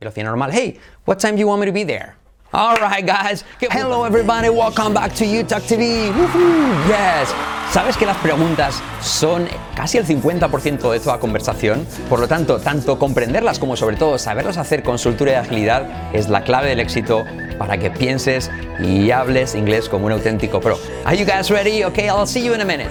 Velocidad normal. Hey, what time do you want me to be there? All right, guys. Hello, everybody. Welcome back to UTalk TV. Woohoo! Yes. ¿Sabes que las preguntas son casi el 50% de toda conversación? Por lo tanto, tanto comprenderlas como sobre todo saberlas hacer con soltura y agilidad es la clave del éxito para que pienses y hables inglés como un auténtico pro. Are you guys ready? Okay, I'll see you in a minute.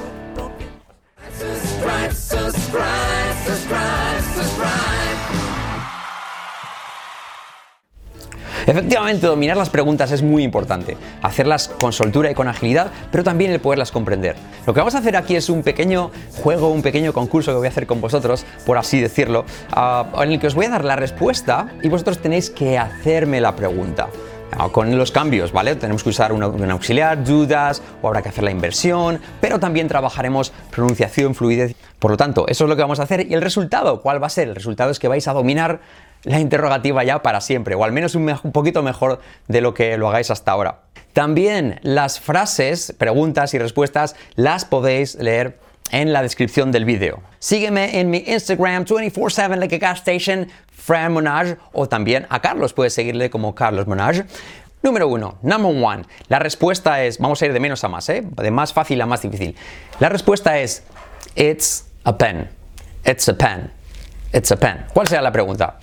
Efectivamente, dominar las preguntas es muy importante, hacerlas con soltura y con agilidad, pero también el poderlas comprender. Lo que vamos a hacer aquí es un pequeño juego, un pequeño concurso que voy a hacer con vosotros, por así decirlo, en el que os voy a dar la respuesta y vosotros tenéis que hacerme la pregunta. Con los cambios, ¿vale? Tenemos que usar un auxiliar, dudas, o habrá que hacer la inversión, pero también trabajaremos pronunciación, fluidez. Por lo tanto, eso es lo que vamos a hacer. ¿Y el resultado? ¿Cuál va a ser? El resultado es que vais a dominar la interrogativa ya para siempre, o al menos un poquito mejor de lo que lo hagáis hasta ahora. También las frases, preguntas y respuestas las podéis leer en la descripción del vídeo. Sígueme en mi Instagram 24/7 like a gas station, Fran Monage, o también a Carlos, puedes seguirle como Carlos Monage. Número 1, number 1. La respuesta es, vamos a ir de menos a más, de más fácil a más difícil. La respuesta es, it's a pen. It's a pen. It's a pen. ¿Cuál será la pregunta?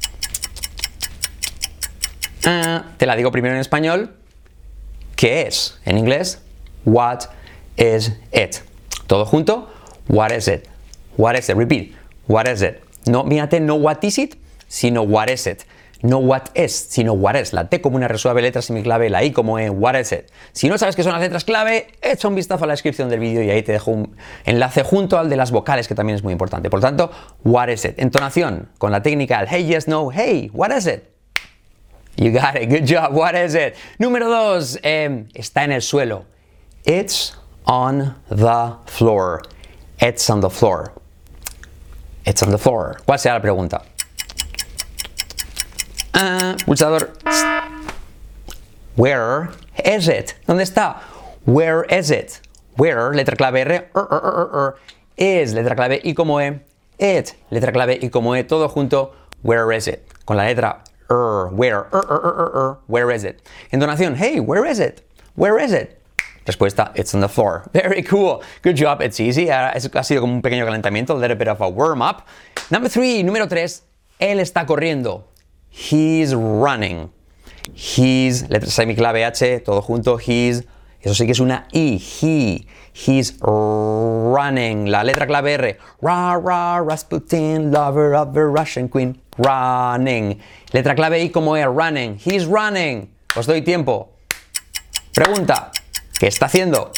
Te la digo primero en español. ¿Qué es? En inglés, what is it? Todo junto, what is it? What is it? Repeat, what is it? No, mírate, no what is it, sino what is it. No what is, sino what is. La T como una resuave letra semiclave, la I como E, what is it. Si no sabes qué son las letras clave, echa un vistazo a la descripción del vídeo y ahí te dejo un enlace junto al de las vocales, que también es muy importante. Por lo tanto, what is it. Entonación, con la técnica del hey, yes, no, hey, what is it? You got it, good job, what is it? Número 2, está en el suelo. It's on the floor. It's on the floor. It's on the floor. ¿Cuál será la pregunta? Pulsador. Where is it? ¿Dónde está? Where is it? Where, letra clave R, is, letra clave I como E, it, letra clave I como E, todo junto, where is it? Con la letra where is it? Entonación, hey, where is it? Where is it? Respuesta, it's on the floor. Very cool. Good job, it's easy. Ha sido como un pequeño calentamiento, a little bit of a warm-up. Número 3, él está corriendo. He's running. He's, letra semiclave H, todo junto, he's, eso sí que es una I, he's running. La letra clave R, Rasputin, lover of the Russian queen, running. Letra clave I como E, running, he's running. Os doy tiempo. Pregunta, ¿qué está haciendo?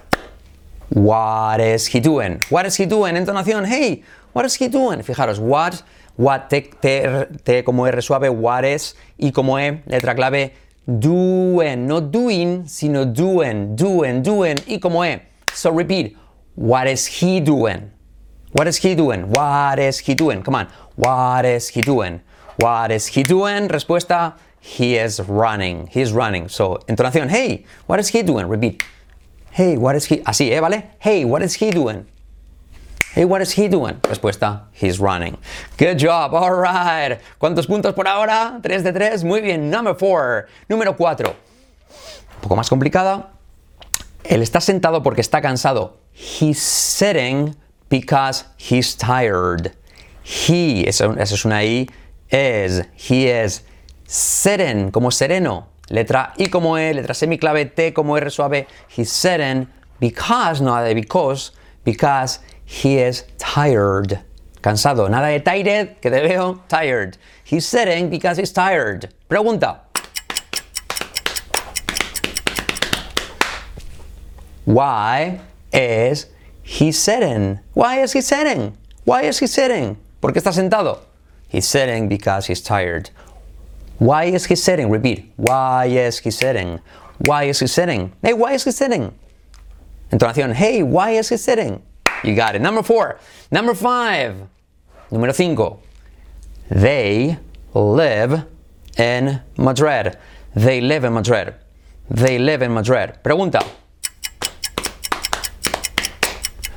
What is he doing? What is he doing? Entonación, hey, what is he doing? Fijaros, what T como R suave, what is, I como E, letra clave, doing, no doing, sino doing, I como E. So repeat, what is he doing? What is he doing? What is he doing? Come on, what is he doing? What is he doing? Respuesta, he is running. He's running. So, entonación, hey, what is he doing? Repeat. Hey, what is he... Así, ¿vale? Hey, what is he doing? Hey, what is he doing? Respuesta, he's running. Good job, all right. ¿Cuántos puntos por ahora? 3 de 3. Muy bien, number 4. Número 4. Un poco más complicada. Él está sentado porque está cansado. He's sitting because he's tired. He, esa es una I, is, he is sitting, como sereno, letra I como E, letra semiclave T como R suave, he's sitting because, no de because he is tired, cansado, nada de tired, que te veo, tired, he's sitting because he's tired. Pregunta. Why is he sitting? Why is he sitting? Why is he sitting? ¿Por qué está sentado? He's sitting because he's tired. Why is he sitting? Repeat. Why is he sitting? Why is he sitting? Hey, why is he sitting? Entonación. Hey, why is he sitting? You got it. Number 4. Number 5. Número 5. They live in Madrid. They live in Madrid. They live in Madrid. Pregunta.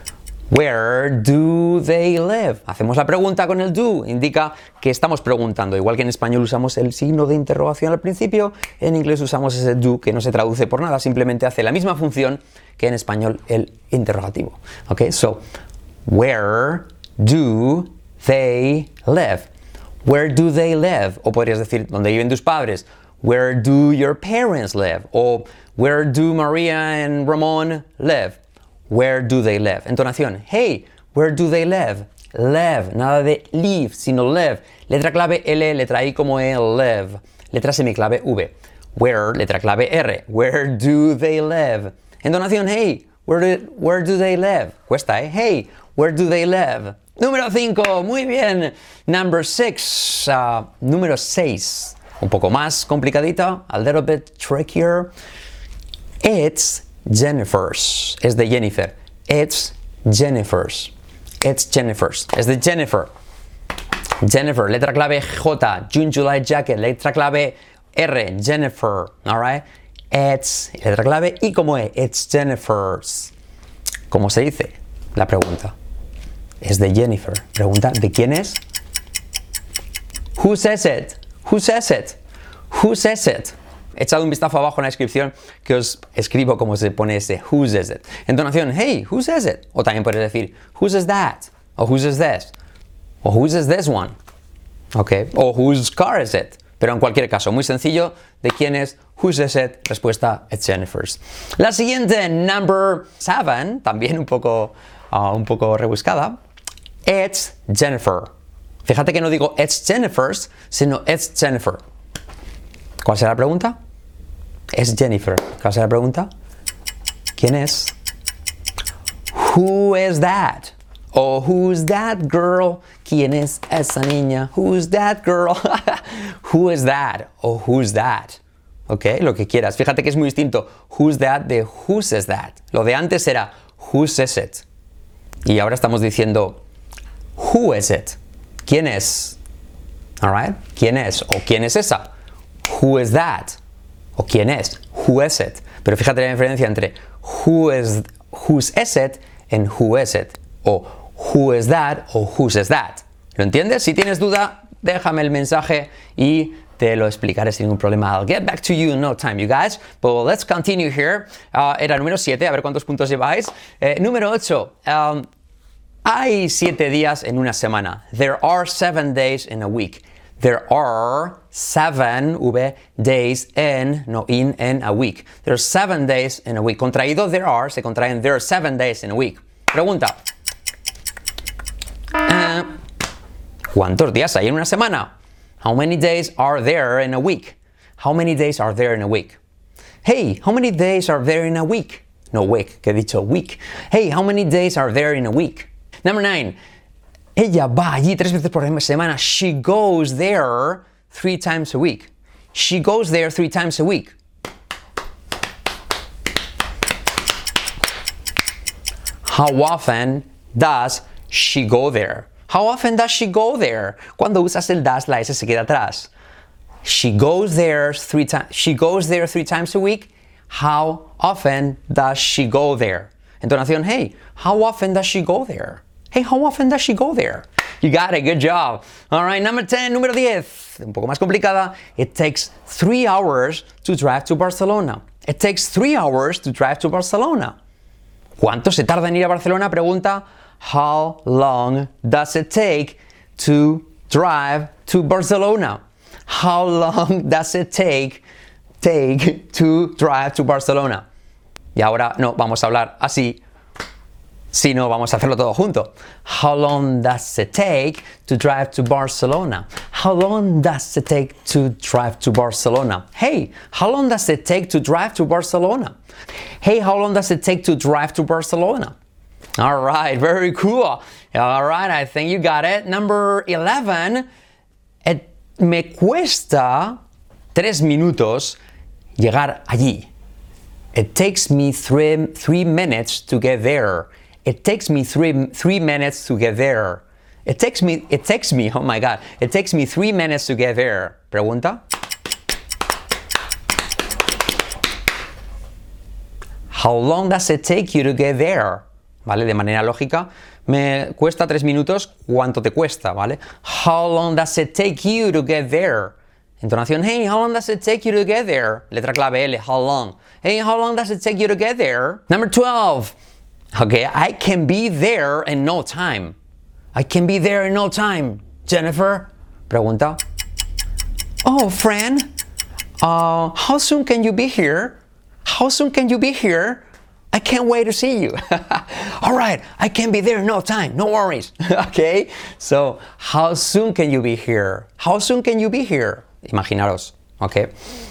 Where do they live? Hacemos la pregunta con el do, indica que estamos preguntando. Igual que en español usamos el signo de interrogación al principio, en inglés usamos ese do que no se traduce por nada, simplemente hace la misma función que en español el interrogativo. Ok, so, where do they live? Where do they live? O podrías decir, ¿dónde viven tus padres? Where do your parents live? O where do Maria and Ramon live? Where do they live? Entonación, hey, where do they live? Live, nada de live, sino live. Letra clave L, letra I como E, live. Letra semiclave V. Where, letra clave R. Where do they live? Entonación, hey, where do they live? Cuesta, ¿eh? Hey, where do they live? Número 5, muy bien. Number 6, número 6. Un poco más complicadita, a little bit trickier. It's Jennifer's. Es de Jennifer. It's Jennifer's. It's Jennifer's. Es de Jennifer. Jennifer, letra clave J. June, July, jacket. Letra clave R. Jennifer. Alright? It's, letra clave I como E. It's Jennifer's. ¿Cómo se dice? La pregunta. Es de Jennifer. Pregunta, ¿de quién es? Who says it? Who says it? Who says it? Echad un vistazo abajo en la descripción que os escribo cómo se pone ese who says it. Entonación, hey, who says it? O también puedes decir, who says that? O who says this? O who says this one? Ok. O whose car is it? Pero en cualquier caso, muy sencillo, ¿de quién es? Who says it? Respuesta, it's Jennifer's. La siguiente, number 7, también un poco rebuscada. It's Jennifer. Fíjate que no digo it's Jennifer's, sino it's Jennifer. ¿Cuál será la pregunta? Es Jennifer. ¿Cuál será la pregunta? ¿Quién es? Who is that? O who's that girl? ¿Quién es esa niña? Who's that girl? Who is that? O who's that? Ok, lo que quieras. Fíjate que es muy distinto who's that de who says that. Lo de antes era who says it. Y ahora estamos diciendo who is it? ¿Quién es? Alright? ¿Quién es? O ¿quién es esa? Who is that? O ¿quién es? Who is it? Pero fíjate la diferencia entre whose is it and who is it. O who is that o whose is that. ¿Lo entiendes? Si tienes duda, déjame el mensaje y te lo explicaré sin ningún problema. I'll get back to you in no time, you guys. But let's continue here. Era número 7, a ver cuántos puntos lleváis. Número 8. Hay 7 días en una semana. There are 7 days in a week. There are 7 days in a week. There are 7 days in a week. Contraído there are, se contraen there are 7 days in a week. Pregunta. ¿Cuántos días hay en una semana? How many days are there in a week? How many days are there in a week? Hey, how many days are there in a week? No, week, que he dicho week. Hey, how many days are there in a week? Number 9. Ella va allí 3 veces por semana. She goes there 3 times a week. She goes there 3 times a week. How often does she go there? How often does she go there? Cuando usas el does, la S se queda atrás. She goes there 3 times a week. How often does she go there? Entonación, hey, how often does she go there? Hey, how often does she go there? You got it, good job. All right, number 10, número 10. Un poco más complicada. It takes 3 hours to drive to Barcelona. It takes 3 hours to drive to Barcelona. ¿Cuánto se tarda en ir a Barcelona? Pregunta, how long does it take to drive to Barcelona? How long does it take to drive to Barcelona? Y ahora no vamos a hablar así, sino vamos a hacerlo todo junto. How long does it take to drive to Barcelona? How long does it take to drive to Barcelona? Hey, how long does it take to drive to Barcelona? Hey, how long does it take to drive to Barcelona? All right, very cool. All right, I think you got it. Number 11. Me cuesta 3 minutos llegar allí. It takes me 3 minutes to get there. It takes me 3 minutes to get there. It takes me, oh my God, it takes me 3 minutes to get there. Pregunta. How long does it take you to get there? ¿vale? De manera lógica, me cuesta 3 minutos, ¿cuánto te cuesta, ¿vale? How long does it take you to get there? Entonación, hey, how long does it take you to get there? Letra clave L, how long? Hey, how long does it take you to get there? Number 12. Okay, I can be there in no time. I can be there in no time. Jennifer, pregunta. Oh, Fran, how soon can you be here? How soon can you be here? I can't wait to see you. All right, I can be there in no time. No worries. Okay, so how soon can you be here? How soon can you be here? Imaginaros, okay.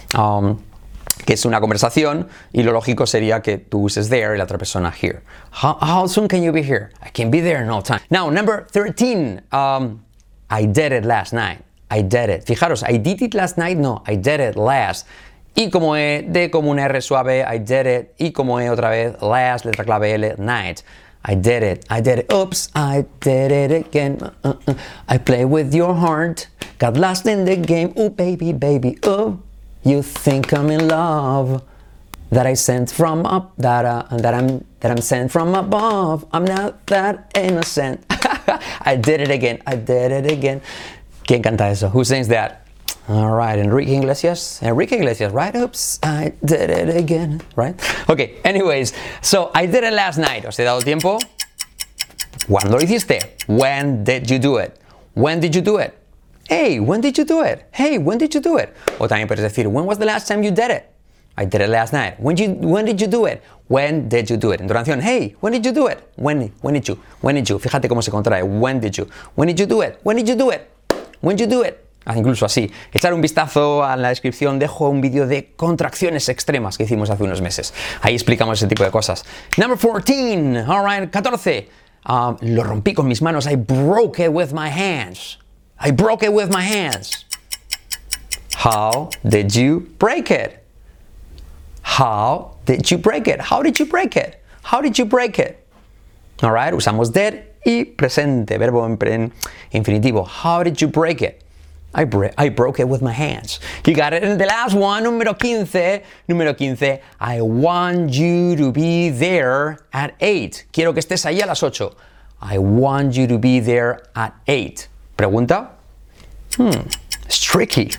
Que es una conversación y lo lógico sería que tú uses there y la otra persona here. How soon can you be here? I can be there in no time. Now, number 13. I did it last night. I did it. Fijaros, I did it last night, no, I did it last. I como E, D como una R suave, I did it. I como E otra vez, last, letra clave L, night. I did it. I did it. Oops, I did it again. I play with your heart. Got lost in the game. Ooh, baby, baby, ooh. You think I'm in love, that I sent from up, that I'm sent from above. I'm not that innocent. I did it again. I did it again. ¿Quién canta eso? Who sings that? All right, Enrique Iglesias, right? Oops, I did it again, right? Okay, anyways, so I did it last night. ¿Os he dado tiempo? ¿Cuándo lo hiciste? When did you do it? When did you do it? Hey, when did you do it? Hey, when did you do it? O también puedes decir, when was the last time you did it? I did it last night. When did you do it? When did you do it? Entonación, hey, when did you do it? When did you? Fíjate cómo se contrae. When did you? When did you do it? When did you do it? When did you do it? Incluso así. Echar un vistazo a la descripción, dejo un vídeo de contracciones extremas que hicimos hace unos meses. Ahí explicamos ese tipo de cosas. Number 14. All right, 14. Lo rompí con mis manos. I broke it with my hands. I broke it with my hands. How did you break it? How did you break it? How did you break it? How did you break it? All right, usamos did y presente, verbo en infinitivo. How did you break it? I broke it with my hands. You got it. And the last one, número 15. Número 15. I want you to be there at 8. Quiero que estés ahí a las 8. I want you to be there at 8. Pregunta. It's tricky.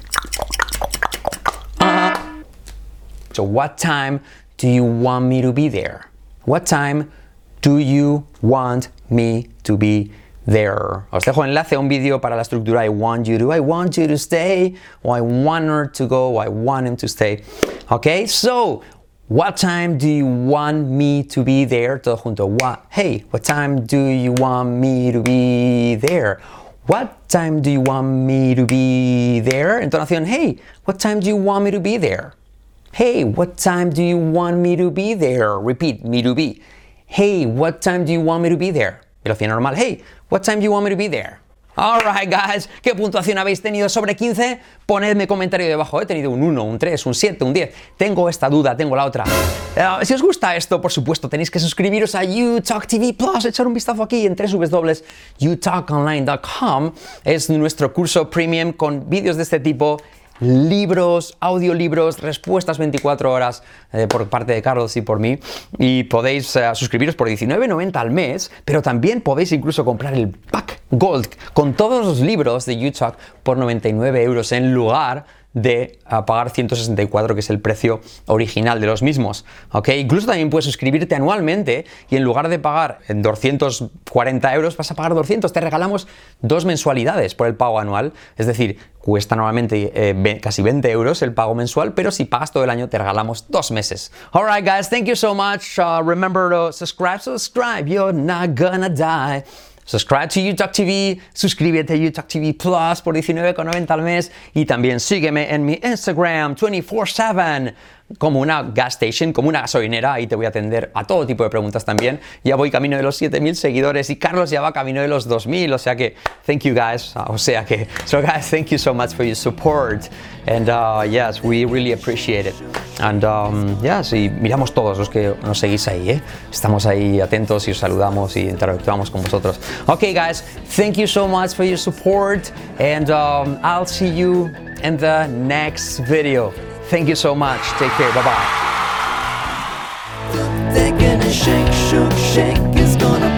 So what time do you want me to be there? What time do you want me to be there? Os dejo enlace a un vídeo para la estructura I want you to stay, or I want her to go, or I want him to stay. Okay, so what time do you want me to be there? Todo junto. Hey, what time do you want me to be there? What time do you want me to be there? Entonación, hey, what time do you want me to be there? Hey, what time do you want me to be there? Repeat, me to be. Hey, what time do you want me to be there? Velocidad normal. Hey, what time do you want me to be there? Alright, guys. ¿Qué puntuación habéis tenido sobre 15? Ponedme comentario debajo. He tenido un 1, un 3, un 7, un 10. Tengo esta duda, tengo la otra. Si os gusta esto, por supuesto, tenéis que suscribiros a YouTalk TV Plus. Echar un vistazo aquí en www.youtalkonline.com. Es nuestro curso premium con vídeos de este tipo. Libros, audiolibros, respuestas 24 horas por parte de Carlos y por mí, y podéis suscribiros por $19.90 al mes, pero también podéis incluso comprar el pack Gold con todos los libros de YouTalk por 99 euros en lugar de pagar 164, que es el precio original de los mismos. ¿Okay? Incluso también puedes suscribirte anualmente y en lugar de pagar en 240 euros vas a pagar 200. Te regalamos 2 mensualidades por el pago anual, es decir, cuesta normalmente casi 20 euros el pago mensual, pero si pagas todo el año te regalamos 2 meses. Alright guys, thank you so much. Remember to subscribe, you're not gonna die. Subscribe to YouTalk TV, suscríbete a YouTalk TV Plus por $19.90 al mes y también sígueme en mi Instagram 24/7 como una gas station, como una gasolinera. Ahí te voy a atender a todo tipo de preguntas también. Ya voy camino de los 7.000 seguidores y Carlos ya va camino de los 2.000, o sea que thank you guys. So guys, thank you so much for your support and yes, we really appreciate it. And yes, y miramos todos los que nos seguís ahí, Estamos ahí atentos y os saludamos y interactuamos con vosotros. Okay guys, thank you so much for your support and I'll see you in the next video. Thank you so much. Take care. Bye-bye. They're gonna shake, shake, shake. is gonna